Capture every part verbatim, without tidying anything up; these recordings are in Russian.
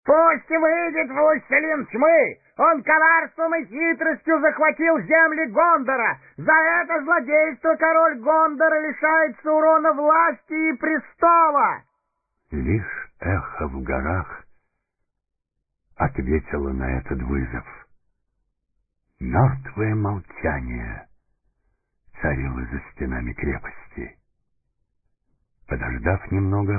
Пусть выйдет властелин тьмы! Он коварством и хитростью захватил земли Гондора! За это злодейство король Гондора лишается урона власти и престола!» Лишь эхо в горах ответило на этот вызов. Мертвое молчание царило за стенами крепости. Подождав немного,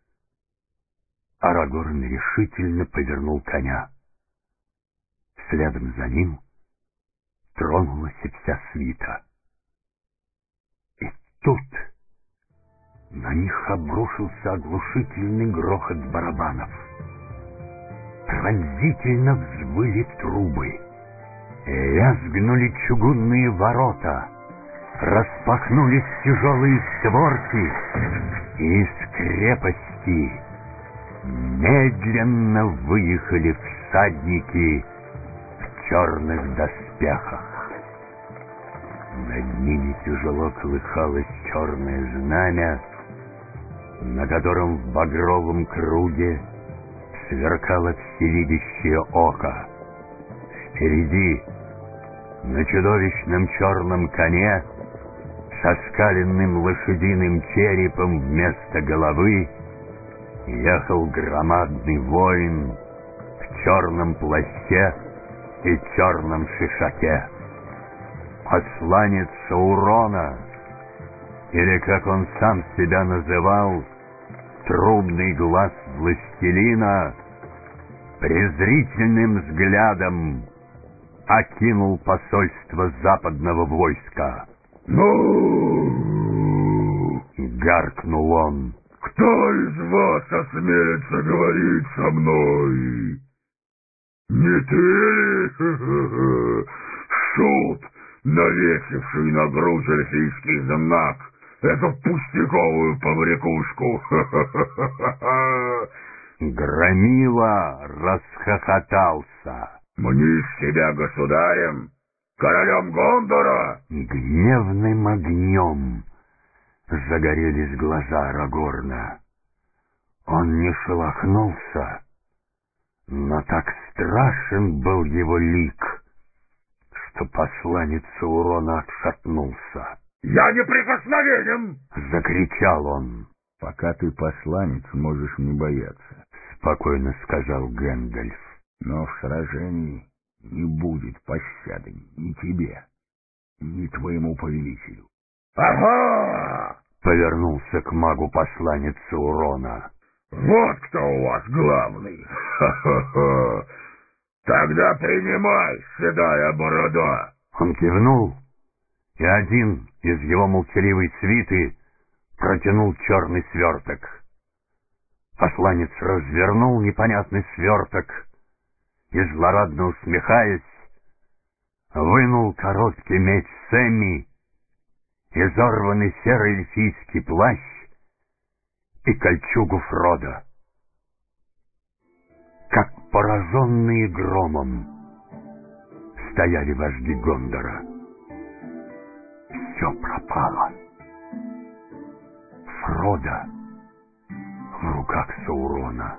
Арагорн решительно повернул коня. Следом за ним тронулась и вся свита. И тут на них обрушился оглушительный грохот барабанов. Пронзительно взвыли трубы, лязгнули чугунные ворота, распахнулись тяжелые створки, и из крепости медленно выехали всадники в черных доспехах. Над ними тяжело колыхалось черное знамя, на котором в багровом круге сверкало всевидящее око. Впереди, на чудовищном черном коне, со скаленным лошадиным черепом вместо головы, ехал громадный воин в черном плаще и черном шишаке. Посланец Саурона, или, как он сам себя называл, трубный глаз властелина, презрительным взглядом окинул посольство западного войска. «Ну!» — гаркнул он. «Кто из вас осмелится говорить со мной? Не ты ли, шут, навесивший на грудь эльфийский знак, эту пустяковую побрякушку?» Громила расхохотался. «Мнишь себя государем, королем Гондора?» Гневным огнем загорелись глаза Арагорна. Он не шелохнулся, но так страшен был его лик, что посланец Саурона отшатнулся. «Я неприкосновенен!» — закричал он. «Пока ты посланец, можешь не бояться», — спокойно сказал Гэндальф. «но в сражении не будет пощады ни тебе, ни твоему повелителю». «Ага!» — повернулся к магу посланец Саурона. «Вот кто у вас главный! Ха-ха-ха! Тогда принимай, седая борода!» Он кивнул, и один из его молчаливой свиты протянул черный сверток. Посланец развернул непонятный сверток и, злорадно усмехаясь, вынул короткий меч Сэмми, изорванный серый эльфийский плащ и кольчугу Фродо. Как пораженные громом стояли вожди Гондора. Все пропало. Фродо в руках Саурона.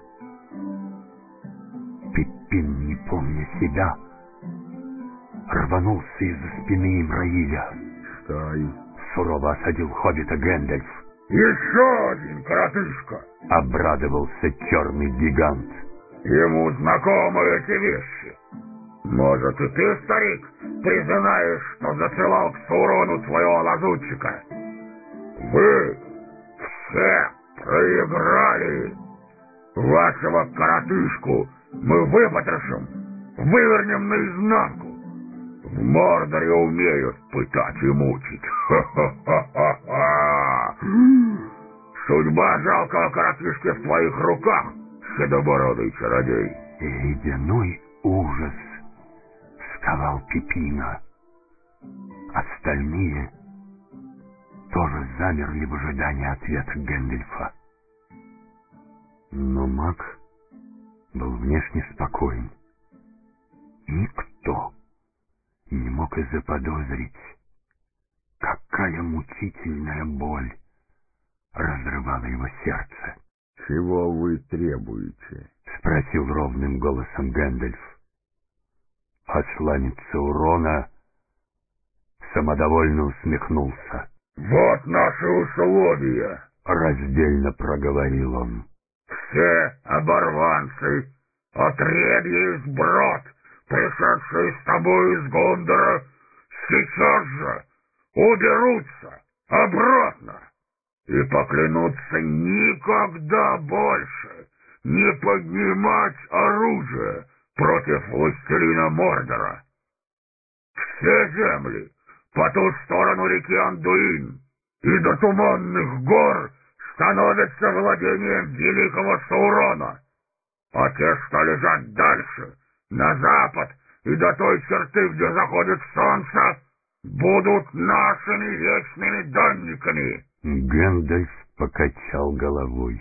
Пиппин, не помня себя, рванулся из-за спины Имраиля. «Стой!» — сурово осадил хоббита Гэндальф. «Еще один коротышка!» — обрадовался черный гигант. «Ему знакомы эти вещи. Может, и ты, старик, признаешь, что засылал к Саурону своего лазутчика? Вы все проиграли. Вашего коротышку мы выпотрошим, вывернем наизнанку. В Мордоре умеют пытать и мучить. Ха-ха-ха-ха! Судьба жалкого коротышки в твоих руках, седобородый чародей!» Ледяной ужас сковал Пипина. Остальные тоже замерли в ожидании ответа Гэндальфа. Но маг был внешне спокоен. Никто не мог и заподозрить, какая мучительная боль разрывала его сердце. Чего вы требуете? — спросил ровным голосом Гэндальф. Посланец Саурона самодовольно усмехнулся. «Вот наши условия!» — раздельно проговорил он. «Все оборванцы, отребья и сброд, пришедшие с тобой из Гондора, сейчас же уберутся обратно и поклянутся никогда больше не поднимать оружие против властелина Мордора. Все земли по ту сторону реки Андуин и до Туманных гор становятся владением великого Саурона, а те, что лежат дальше, на запад и до той черты, где заходит солнце, будут нашими вечными данниками». Гэндальф покачал головой.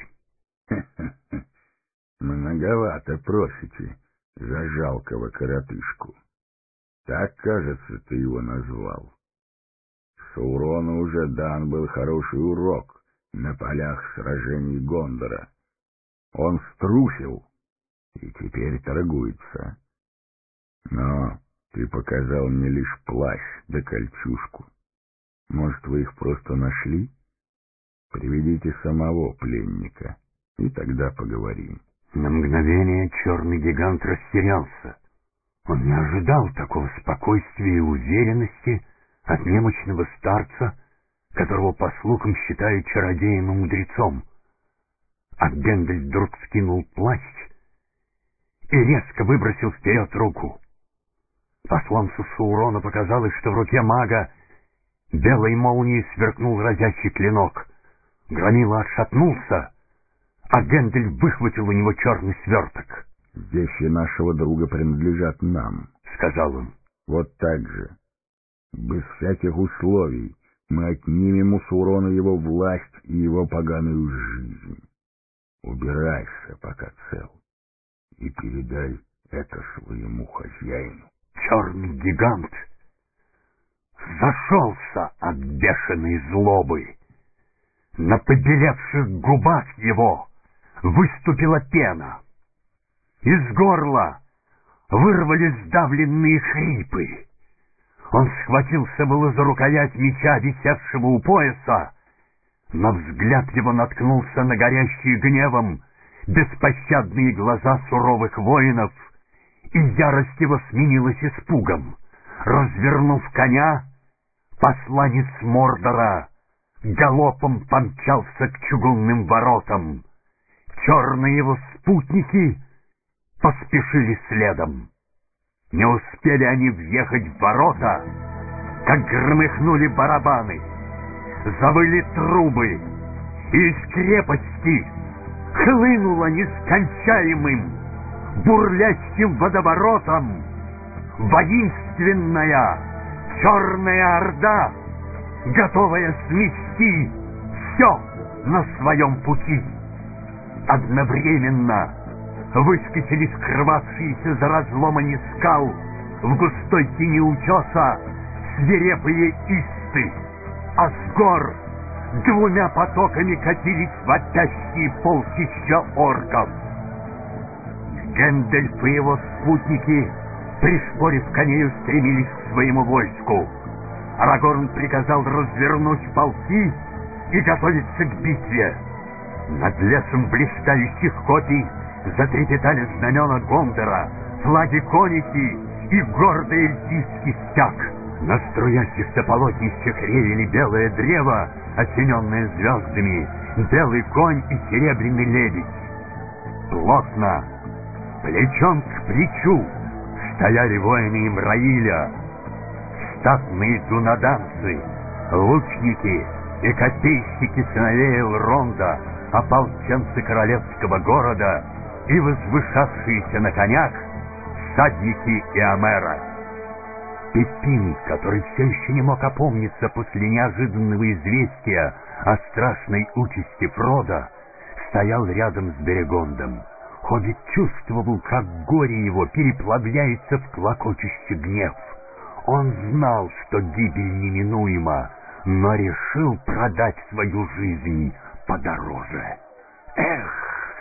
Многовато просите за жалкого коротышку. Так, кажется, ты его назвал. Саурону уже дан был хороший урок на полях сражений Гондора. Он струсил и теперь торгуется. Но ты показал мне лишь плащ да кольчужку. Может, вы их просто нашли? Приведите самого пленника, и тогда поговорим. На мгновение черный гигант растерялся. Он не ожидал такого спокойствия и уверенности от немощного старца, которого, по слухам, считают чародеем и мудрецом. А Гэндальф вдруг скинул плащ и резко выбросил вперед руку. Посланцу Саурона показалось, что в руке мага белой молнией сверкнул разящий клинок. Громила отшатнулся, а Гэндальф выхватил у него черный сверток. «Вещи нашего друга принадлежат нам», — сказал он. «Вот так же, без всяких условий, мы отнимем у Саурона его власть и его поганую жизнь. Убирайся, пока цел, и передай это своему хозяину». Черный гигант зашелся от бешеной злобы. На побелевших губах его выступила пена. Из горла вырвались сдавленные хрипы. Он схватился было за рукоять меча, висевшего у пояса, но взгляд его наткнулся на горящие гневом беспощадные глаза суровых воинов, и ярость его сменилась испугом. Развернув коня, посланец Мордора галопом помчался к чугунным воротам. Черные его спутники поспешили следом. Не успели они въехать в ворота, как громыхнули барабаны, завыли трубы, и из крепости хлынула нескончаемым, бурлящим водоворотом воинственная черная орда, готовая смести все на своем пути. Одновременно выскочили скрывавшиеся за разломами скал в густой тени утеса свирепые исты, а с гор двумя потоками катились вопящие полчища орков. Гэндальф и его спутники, пришпорив коней, устремились к своему войску. Арагорн приказал развернуть полки и готовиться к битве. Над лесом блистающих копий затрепетали знамена Гондора, флаги коники и гордый эльфийский стяг. На струящихся полотнищах ревели белое древо, осененное звездами, белый конь и серебряный лебедь. Плотно, плечом к плечу, стояли воины Имраиля, статные дунаданцы, лучники и копейщики сыновей Элронда, ополченцы королевского города и возвышавшиеся на конях всадники Иомера. Пиппин, который все еще не мог опомниться после неожиданного известия о страшной участи Фродо, стоял рядом с Берегондом. Хоббит чувствовал, как горе его переплавляется в клокочущий гнев. Он знал, что гибель неминуема, но решил продать свою жизнь подороже. Эх!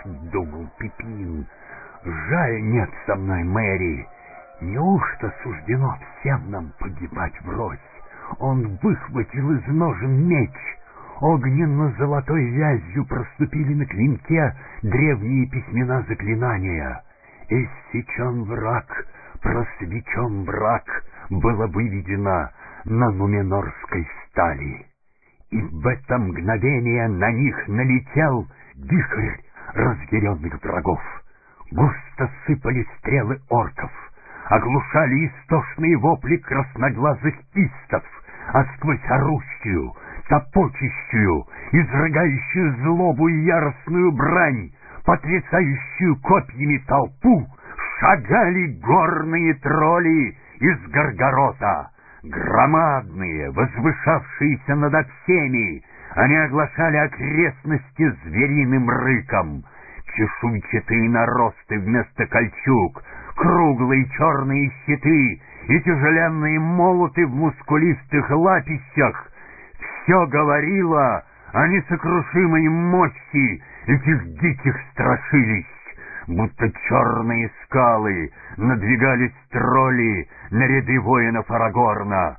— думал Пипин. «Жаль, нет со мной Мэри. Неужто суждено всем нам погибать врозь?» Он выхватил из ножен меч. Огненно-золотой вязью проступили на клинке древние письмена заклинания. «Иссечен враг, просвечен враг» было выведено на нуменорской стали. И в это мгновение на них налетел вихрь разъяренных врагов. Густо сыпали стрелы орков, оглушали истошные вопли красноглазых истов, а сквозь орущую, топочущую, изрыгающую злобу и яростную брань, потрясающую копьями толпу, шагали горные тролли из Горгорота. Громадные, возвышавшиеся над всеми, они оглашали окрестности звериным рыком. Чешуйчатые наросты вместо кольчуг, круглые черные щиты и тяжеленные молоты в мускулистых лапищах — все говорило о несокрушимой мощи этих диких страшилищ. Будто черные скалы надвигались тролли на ряды воинов Арагорна.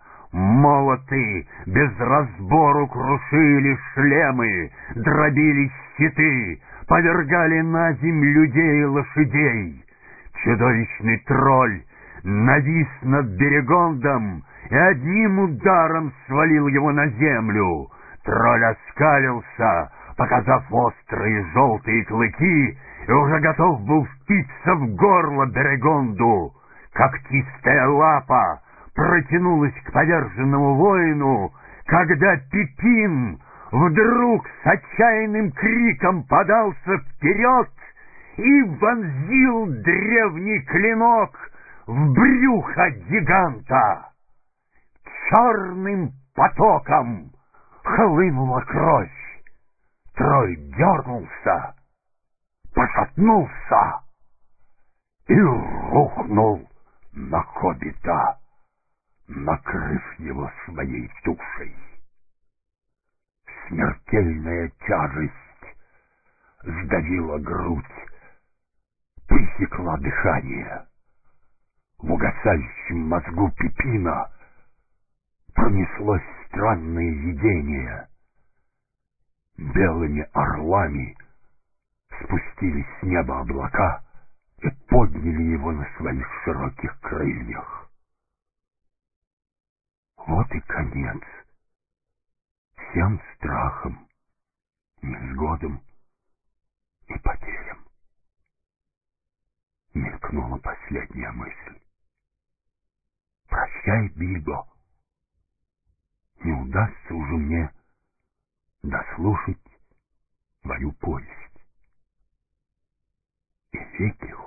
Молоты без разбору крушили шлемы, дробили щиты, повергали на земь людей и лошадей. Чудовищный тролль навис над Берегондом и одним ударом свалил его на землю. Тролль оскалился, показав острые желтые клыки, и уже готов был впиться в горло Берегонду. Когтистая лапа протянулась к поверженному воину, когда Пипин вдруг с отчаянным криком подался вперед и вонзил древний клинок в брюхо гиганта. Черным потоком хлынула кровь. Тролль дернулся, пошатнулся и рухнул на хоббита, накрыв его своей тушей. Смертельная тяжесть сдавила грудь, пресекла дыхание. В угасающем мозгу Пипина пронеслось странное видение. Белыми орлами спустились с неба облака и подняли его на своих широких крыльях. Вот и конец всем страхам, невзгодам и потерям. Мелькнула последняя мысль. Прощай, Бильбо. Не удастся уже мне дослушать твою повесть. И веки